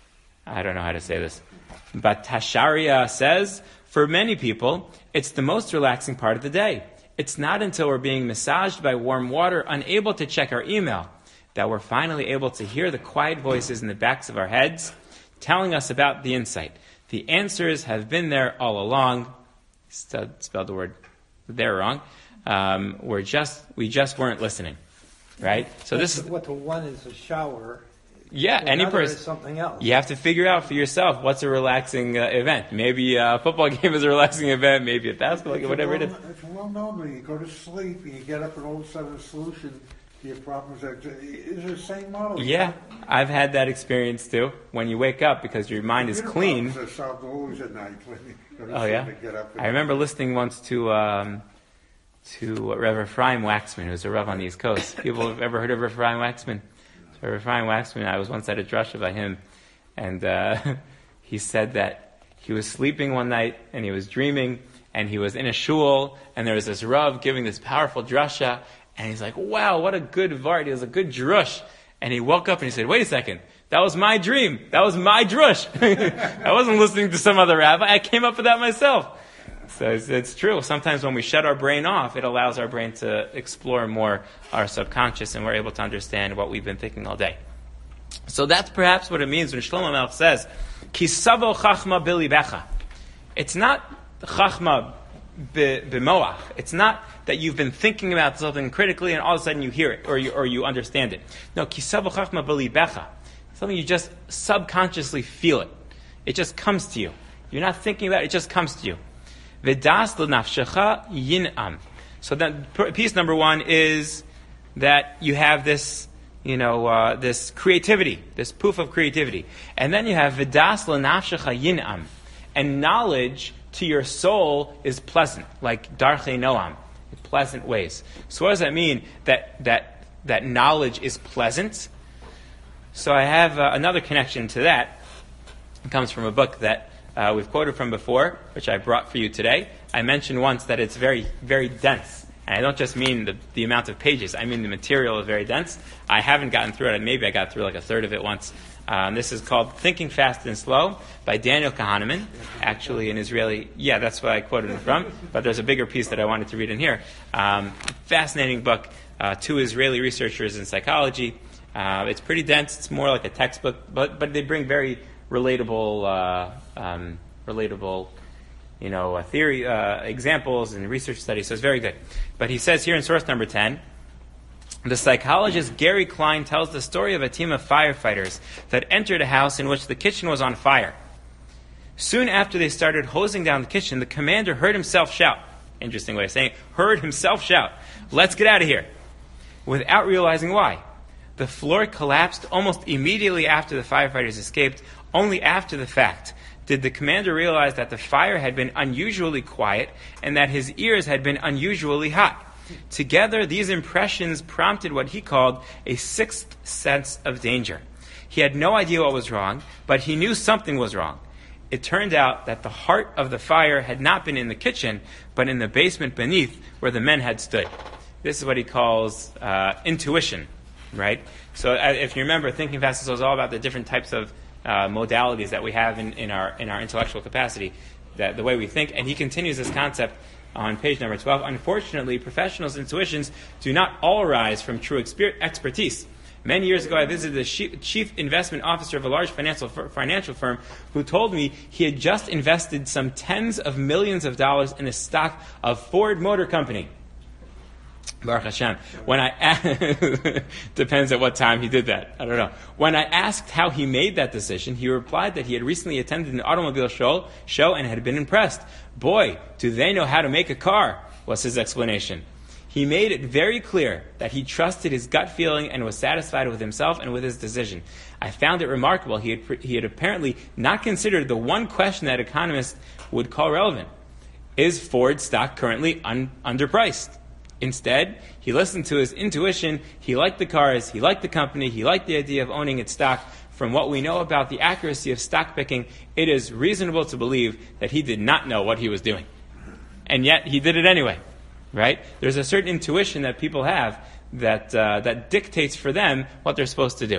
I don't know how to say this. But Tasharia says, for many people, it's the most relaxing part of the day. It's not until we're being massaged by warm water, unable to check our email, that we're finally able to hear the quiet voices in the backs of our heads telling us about the insight. The answers have been there all along. Spelled the word there wrong. Um, we're just we just weren't listening, right? So That's this is what the one is a shower. yeah. The Any other person is something else. you have to figure out for yourself what's a relaxing uh, event. Maybe a football game is a relaxing event. Maybe a basketball game, whatever it is. It's well known when you go to sleep and you get up and all of a sudden a solution to your problems. Is it the same model? Yeah, I've had that experience too. When you wake up because your mind is Your clean. problems are solved always at night when you go to Oh sleep yeah, and get up and- I remember listening once to um, to Reverend Ephraim Waxman, who's a Rav on the East Coast. People have ever heard of Reverend Ephraim Waxman? So Reverend Ephraim Waxman, I was once at a drasha by him, and uh, he said that he was sleeping one night and he was dreaming, and he was in a shul, and there was this Rav giving this powerful drasha, and he's like, "Wow, what a good vart! It was a good drush." And he woke up and he said, "Wait a second, that was my dream. That was my drush. I wasn't listening to some other rabbi. I came up with that myself." So it's, it's true. Sometimes when we shut our brain off, it allows our brain to explore more our subconscious, and we're able to understand what we've been thinking all day. So that's perhaps what it means when Shlomo Melech says, "Kisavo chachma bilibecha." It's not chachma b'moach. It's not that you've been thinking about something critically and all of a sudden you hear it or you, or you understand it. No, kisavo chachma bilibecha. Something you just subconsciously feel it. It just comes to you. You're not thinking about it, it just comes to you. V'das l'nafshecha yin'am. So then, piece number one is that you have this, you know, uh, this creativity, this poof of creativity. And then you have v'das l'nafshecha yin'am. And knowledge to your soul is pleasant, like darchei noam, pleasant ways. So what does that mean? That that that knowledge is pleasant? So I have uh, another connection to that. It comes from a book that uh, we've quoted from before, which I brought for you today. I mentioned once that it's very, very dense. And I don't just mean the, the amount of pages. I mean the material is very dense. I haven't gotten through it. Maybe I got through like a third of it once. Um, this is called Thinking Fast and Slow by Daniel Kahneman, actually an Israeli. Yeah, that's what I quoted him from. But there's a bigger piece that I wanted to read in here. Um, fascinating book. Uh, two Israeli researchers in psychology. Uh, it's pretty dense. It's more like a textbook, but but they bring very relatable, uh, um, relatable, you know, uh, theory uh, examples and research studies. So it's very good. But he says here in source number ten. The psychologist Gary Klein tells the story of a team of firefighters that entered a house in which the kitchen was on fire. Soon after they started hosing down the kitchen, the commander heard himself shout. Interesting way of saying it. Heard himself shout, "Let's get out of here," without realizing why. The floor collapsed almost immediately after the firefighters escaped. Only after the fact did the commander realize that the fire had been unusually quiet and that his ears had been unusually hot. Together, these impressions prompted what he called a sixth sense of danger. He had no idea what was wrong, but he knew something was wrong. It turned out that the heart of the fire had not been in the kitchen, but in the basement beneath where the men had stood. This is what he calls uh, intuition, right? So uh, if you remember, Thinking Fast and Slow is all about the different types of uh, modalities that we have in, in our in our intellectual capacity, that the way we think. And he continues this concept on page number twelve. Unfortunately, professionals' intuitions do not all arise from true exper- expertise. Many years ago, I visited the chief investment officer of a large financial financial firm who told me he had just invested some tens of millions of dollars in the stock of Ford Motor Company. Baruch Hashem. When I a- depends at what time he did that. I don't know. When I asked how he made that decision, he replied that he had recently attended an automobile show, show and had been impressed. Boy, do they know how to make a car, was his explanation. He made it very clear that he trusted his gut feeling and was satisfied with himself and with his decision. I found it remarkable. He had, he had apparently not considered the one question that economists would call relevant. Is Ford stock currently un, underpriced? Instead, he listened to his intuition. He liked the cars. He liked the company. He liked the idea of owning its stock. From what we know about the accuracy of stock picking, it is reasonable to believe that he did not know what he was doing. And yet, he did it anyway. Right? There's a certain intuition that people have that uh, that dictates for them what they're supposed to do.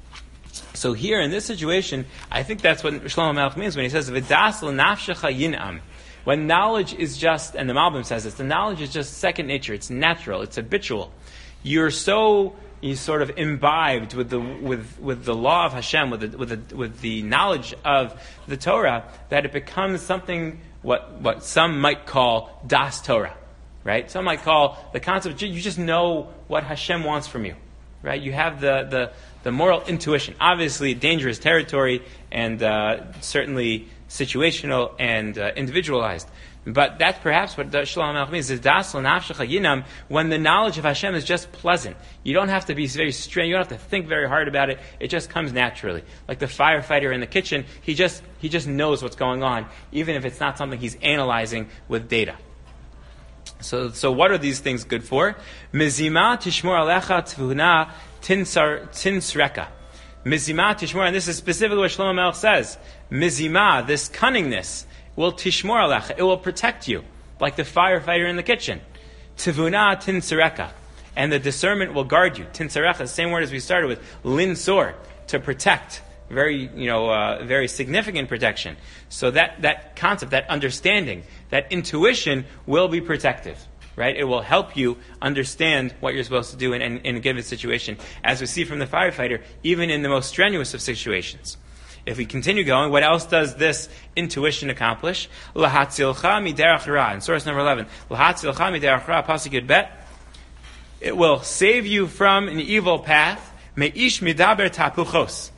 So here in this situation, I think that's what Shlomo Melech means when he says "V'das l'nafshecha yin'am." When knowledge is just, and the Malbim says this, the knowledge is just second nature. It's natural. It's habitual. You're so you sort of imbibed with the with with the law of Hashem, with the, with the, with the knowledge of the Torah, that it becomes something what what some might call das Torah. Right? Some might call the concept, you just know what Hashem wants from you. Right? You have the, the, the moral intuition. Obviously, dangerous territory and uh, certainly situational and uh, individualized. But that's perhaps what Shlomo Melech means, is das l'nafshecha yinam, when the knowledge of Hashem is just pleasant. You don't have to be very strained, you don't have to think very hard about it, it just comes naturally. Like the firefighter in the kitchen, he just he just knows what's going on, even if it's not something he's analyzing with data. So, so what are these things good for? Mizima tishmor alecha tvuna tinsreka. Mizima tishmor, and this is specifically what Shlomo Melech says. Mizima, this cunningness, will tishmor alecha. It will protect you, like the firefighter in the kitchen. Tvuna tinsreka, and the discernment will guard you. Tinsreka, the same word as we started with, linsor, to protect. Very, you know, uh, very significant protection. So that, that concept, that understanding, that intuition will be protective, right? It will help you understand what you're supposed to do in, in, in a given situation, as we see from the firefighter, even in the most strenuous of situations. If we continue going, what else does this intuition accomplish? Lahatzilcha miderach ra, in source number eleven. Lahatzilcha miderach ra, pasuk yud bet. It will save you from an evil path. Meish midaber tapuchos.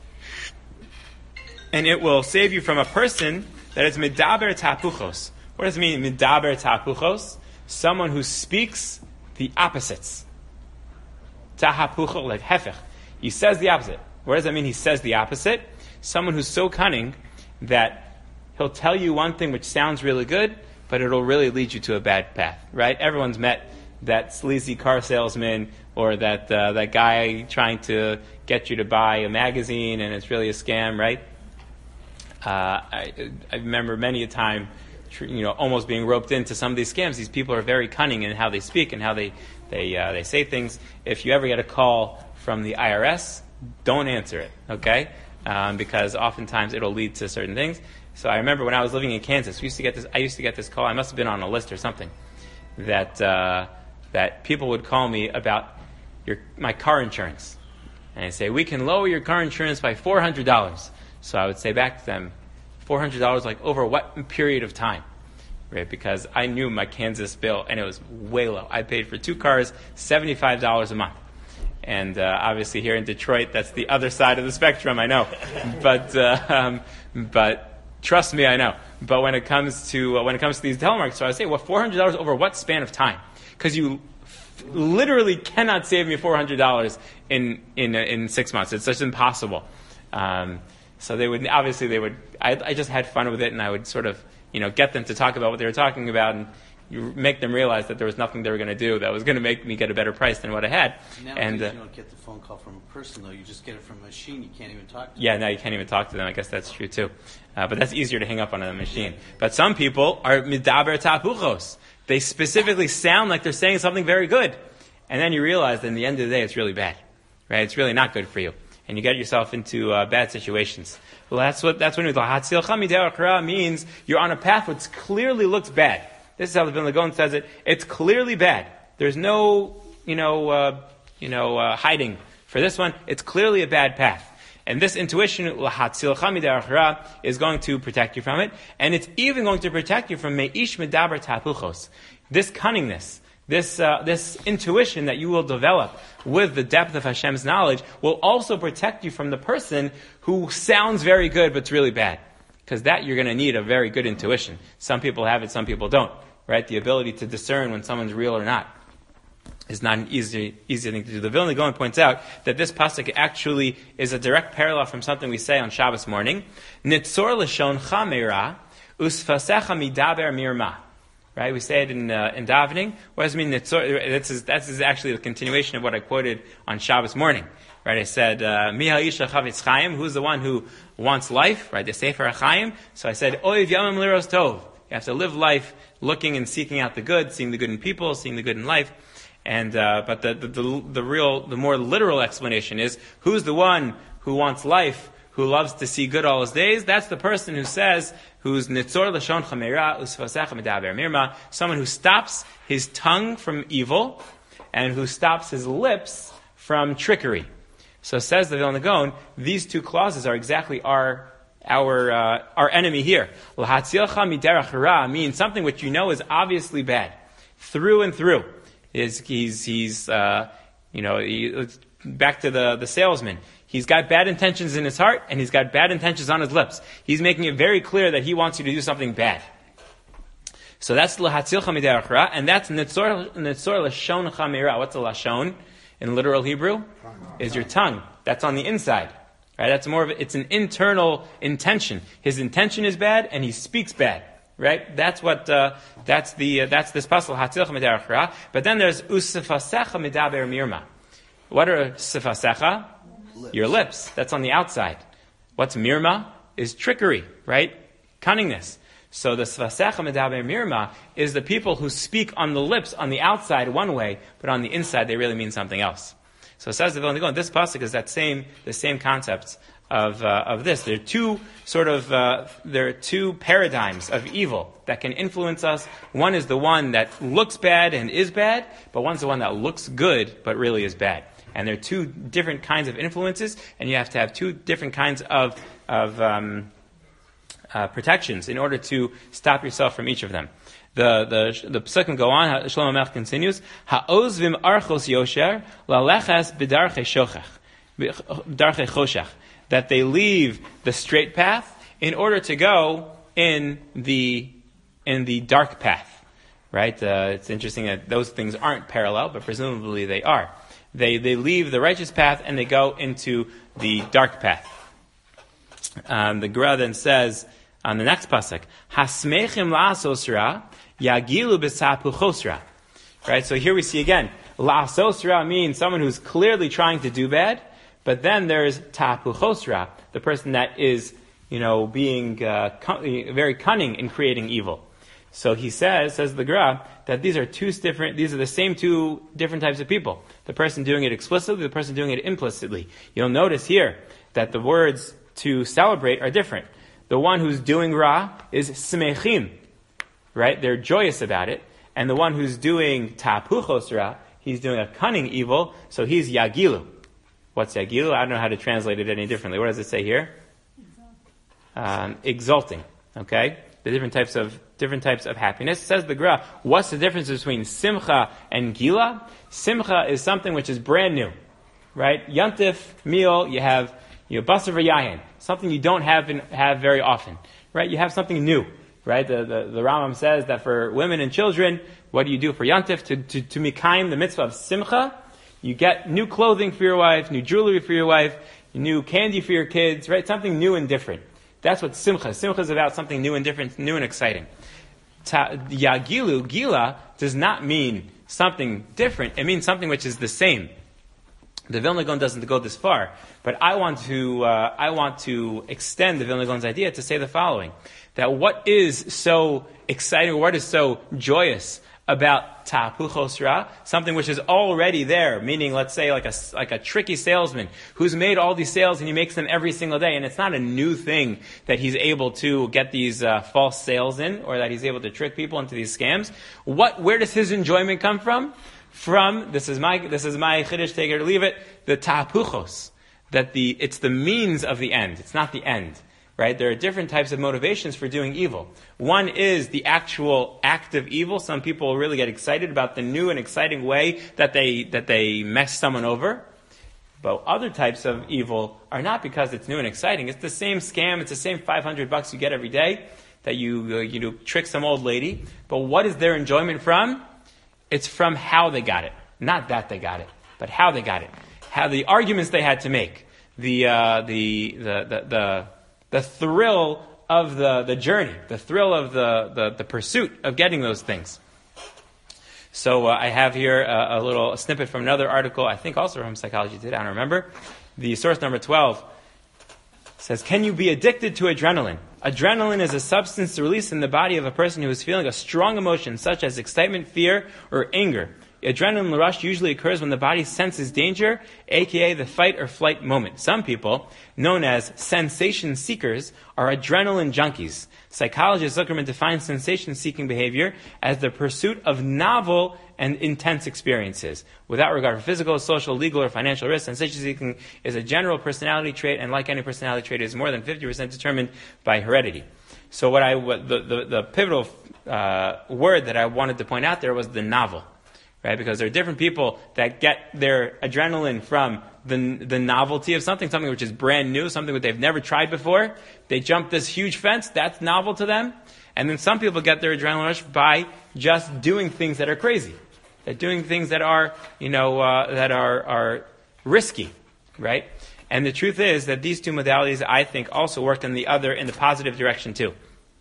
And it will save you from a person that is midaber tapuchos. What does it mean, midaber tapuchos? Someone who speaks the opposites. Tahapucho, like hefech. He says the opposite. What does that mean, he says the opposite? Someone who's so cunning that he'll tell you one thing which sounds really good, but it'll really lead you to a bad path, right? Everyone's met that sleazy car salesman or that uh, that guy trying to get you to buy a magazine and it's really a scam, right? Uh, I, I remember many a time, you know, almost being roped into some of these scams. These people are very cunning in how they speak and how they they uh, they say things. If you ever get a call from the I R S, don't answer it, okay? Um, because oftentimes it'll lead to certain things. So I remember when I was living in Kansas, we used to get this. I used to get this call. I must have been on a list or something that uh, that people would call me about your my car insurance, and they say we can lower your car insurance by four hundred dollars. So I would say back to them, four hundred dollars, like over what period of time? Right? Because I knew my Kansas bill, and it was way low. I paid for two cars, seventy-five dollars a month. And uh, obviously here in Detroit, that's the other side of the spectrum, I know. But uh, um, but Trust me, I know. But when it comes to uh, when it comes to these telemarketers, so I say, well, four hundred dollars over what span of time? Because you f- literally cannot save me four hundred dollars in in uh, in six months. It's just impossible. Um, so they would obviously they would. I, I just had fun with it, and I would sort of you know get them to talk about what they were talking about, and you make them realize that there was nothing they were going to do that was going to make me get a better price than what I had. Nowadays, and uh, you don't get the phone call from a person, though. You just get it from a machine. You can't even talk to yeah, them. now you can't even talk to them. I guess that's true too. Uh, but that's easier to hang up on a machine. But some people are midaber tapuchos. They specifically sound like they're saying something very good. And then you realize that in the end of the day, it's really bad. Right? It's really not good for you. And you get yourself into uh, bad situations. Well, that's what that's when it means you're on a path which clearly looks bad. This is how the Vilna Gaon says it. It's clearly bad. There's no, you know, uh, you know, uh, hiding for this one. It's clearly a bad path. And this intuition, is going to protect you from it. And it's even going to protect you from me'ish medaber tapuchos. This cunningness, this, uh, this intuition that you will develop with the depth of Hashem's knowledge will also protect you from the person who sounds very good but it's really bad. Because that you're going to need a very good intuition. Some people have it, some people don't. Right? The ability to discern when someone's real or not is not an easy, easy thing to do. The Vilna Gaon points out that this pasuk actually is a direct parallel from something we say on Shabbos morning. Nitzor l'shon chamera usfasecha midaber mirma. Right? We say it in uh, in davening. What does it mean? Nitzor? This is that is actually the continuation of what I quoted on Shabbos morning. Right? I said, Mi ha'isha chavetz chaim. Who's the one who wants life? Right? The Sefer HaChaim. So I said, Oiv yamim liros tov. You have to live life looking and seeking out the good, seeing the good in people, seeing the good in life. And uh, but the, the the the real, the more literal explanation is, who's the one who wants life, who loves to see good all his days? That's the person who says, who's nitzor l'shon chamera usfasecha medaber mirma, someone who stops his tongue from evil and who stops his lips from trickery. So says the Vilna Gaon, these two clauses are exactly our our uh, our enemy here. L'hatzilcha miderech hara means something which you know is obviously bad, through and through. Is he's he's uh, you know he, back to the the salesman. He's got bad intentions in his heart and he's got bad intentions on his lips. He's making it very clear that he wants you to do something bad. So that's l'hatzilcha miderech hara, and that's nitzor nitzor l'shon chamira. What's a lashon in literal Hebrew? Is your tongue. That's on the inside. Right? That's more of a, it's an internal intention. His intention is bad and he speaks bad. Right? That's what uh, that's the uh, that's this pasuk hatzilcha miderech hara. But then there's usifasecha midaber mirma. What are sifasecha? Lips. Your lips. That's on the outside. What's mirma? Is trickery, right? Cunningness. So the sifasecha midaber mirma is the people who speak on the lips on the outside one way, but on the inside they really mean something else. So it says the Vilna Gaon, this pasuk is that same the same concepts of uh, of this. There are two sort of uh, there are two paradigms of evil that can influence us. One is the one that looks bad and is bad, but one's the one that looks good but really is bad. And there are two different kinds of influences, and you have to have two different kinds of of um, uh, protections in order to stop yourself from each of them. The the the psukim go on. Shlomo Melech continues. Ha'ozvim archos yosher laleches b'darchei shochach, b'darchei choshech. That they leave the straight path in order to go in the in the dark path. Right? Uh, it's interesting that those things aren't parallel, but presumably they are. They they leave the righteous path and they go into the dark path. Um, the Gra then says on the next pasuk, Hasmechim la'asosra yagilu b'sapuchosra. Right? So here we see again, la'asosra means someone who's clearly trying to do bad, but then there's tapuchosra, the person that is, you know, being uh, cun- very cunning in creating evil. So he says, says the Gra, that these are two different, these are the same two different types of people. The person doing it explicitly, the person doing it implicitly. You'll notice here that the words to celebrate are different. The one who's doing ra is smechim, right? They're joyous about it. And the one who's doing tapuchos ra, he's doing a cunning evil, so he's yagilu. What's yagilu? I don't know how to translate it any differently. What does it say here? Um, exulting. Okay? The different types of different types of happiness. It says the Gra, what's the difference between simcha and gila? Simcha is something which is brand new. Right? Yantif meal, you have You know, basar v'yayin, something you don't have in, have very often, right? You have something new, right? The, the, the Rambam says that for women and children, what do you do for Yantif? To, to, to mikayim the mitzvah of simcha, you get new clothing for your wife, new jewelry for your wife, new candy for your kids, right? Something new and different. That's what simcha. Simcha is about something new and different, new and exciting. Ta, yagilu, gila, does not mean something different. It means something which is the same. The Vilna Gaon doesn't go this far, but I want to uh, I want to extend the Vilna Gaon's idea to say the following: that what is so exciting, what is so joyous about ta'apuchos ra, something which is already there, meaning, let's say, like a, like a tricky salesman who's made all these sales and he makes them every single day, and it's not a new thing that he's able to get these uh, false sales in, or that he's able to trick people into these scams. What, where does his enjoyment come from? From, this is my, this is my chiddush, take it or leave it, the ta'apuchos, that the, it's the means of the end, it's not the end. Right? There are different types of motivations for doing evil. One is the actual act of evil. Some people really get excited about the new and exciting way that they that they mess someone over. But other types of evil are not because it's new and exciting. It's the same scam. It's the same five hundred bucks you get every day that you uh, you know, trick some old lady. But what is their enjoyment from? It's from how they got it, not that they got it, but how they got it, how the arguments they had to make, the uh, the the the, the The thrill of the, the journey, the thrill of the, the, the pursuit of getting those things. So uh, I have here a, a little a snippet from another article, I think also from Psychology Today, I don't remember. The source number twelve says, can you be addicted to adrenaline? Adrenaline is a substance released in the body of a person who is feeling a strong emotion such as excitement, fear, or anger. Adrenaline rush usually occurs when the body senses danger, aka the fight or flight moment. Some people, known as sensation seekers, are adrenaline junkies. Psychologist Zuckerman defines sensation-seeking behavior as the pursuit of novel and intense experiences. Without regard for physical, social, legal, or financial risks, sensation-seeking is a general personality trait, and like any personality trait, is more than fifty percent determined by heredity. So what I, what the, the, the pivotal uh, word that I wanted to point out there was the novel. Right, because there are different people that get their adrenaline from the the novelty of something, something which is brand new, something that they've never tried before. They jump this huge fence, that's novel to them. And then some people get their adrenaline rush by just doing things that are crazy. They're doing things that are, you know, uh, that are, are risky, right? And the truth is that these two modalities, I think, also worked in the other, in the positive direction too.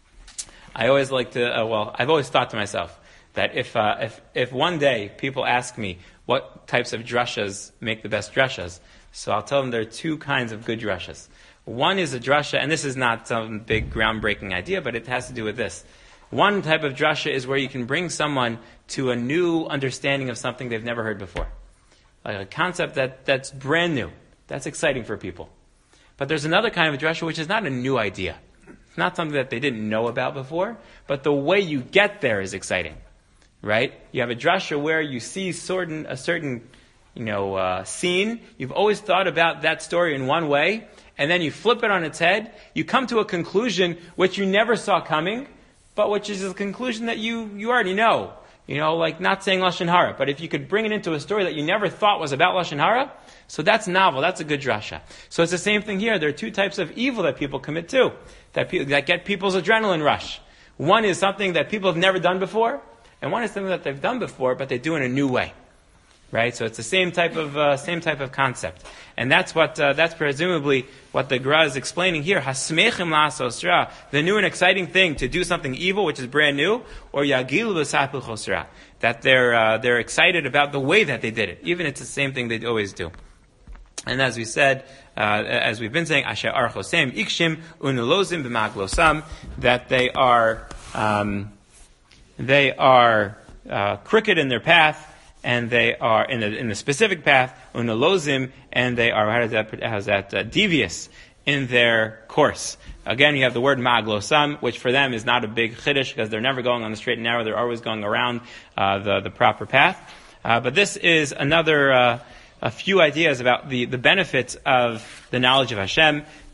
I always like to, uh, well, I've always thought to myself, that if, uh, if if one day people ask me what types of drushas make the best drushas, so I'll tell them there are two kinds of good drushas. One is a drasha, and this is not some big groundbreaking idea, but it has to do with this. One type of drasha is where you can bring someone to a new understanding of something they've never heard before. Like a concept that, that's brand new. That's exciting for people. But there's another kind of drasha which is not a new idea. It's not something that they didn't know about before, but the way you get there is exciting. Right? You have a drasha where you see certain, a certain, you know, uh, scene. You've always thought about that story in one way, and then you flip it on its head. You come to a conclusion which you never saw coming, but which is a conclusion that you, you already know. You know, like not saying Lashon Hara, but if you could bring it into a story that you never thought was about Lashon Hara, so that's novel, that's a good drasha. So it's the same thing here. There are two types of evil that people commit too, that, pe- that get people's adrenaline rush. One is something that people have never done before, and one is something that they've done before, but they do in a new way, right? So it's the same type of uh, same type of concept, and that's what uh, that's presumably what the Gra is explaining here. Hasmechim la'asos ra, the new and exciting thing to do something evil, which is brand new, or yagilu v'sapuchos ra, that they're uh, they're excited about the way that they did it, even if it's the same thing they always do. And as we said, uh, as we've been saying, asher archosem ikshim unulozim b'maglosam, that they are. Um, They are uh, crooked in their path, and they are in the in the specific path, unalozim, and they are how does that how's that uh, devious in their course. Again, you have the word maglosam, which for them is not a big chiddush because they're never going on the straight and narrow; they're always going around uh, the the proper path. Uh, but this is another uh, a few ideas about the the benefits of the knowledge of Hashem,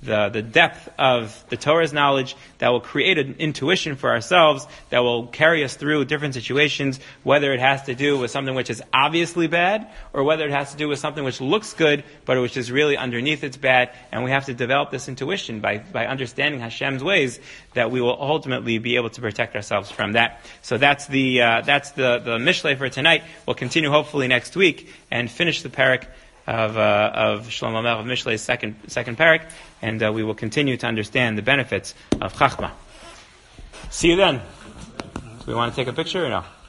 the, the depth of the Torah's knowledge, that will create an intuition for ourselves, that will carry us through different situations, whether it has to do with something which is obviously bad, or whether it has to do with something which looks good, but which is really underneath it's bad, and we have to develop this intuition by, by understanding Hashem's ways, that we will ultimately be able to protect ourselves from that. So that's the, uh, that's the, the Mishlei for tonight. We'll continue hopefully next week, and finish the parak of uh, of Shlomo Melech of Mishlei's second second parak, and uh, we will continue to understand the benefits of Chachma. See you then. Do we want to take a picture or no?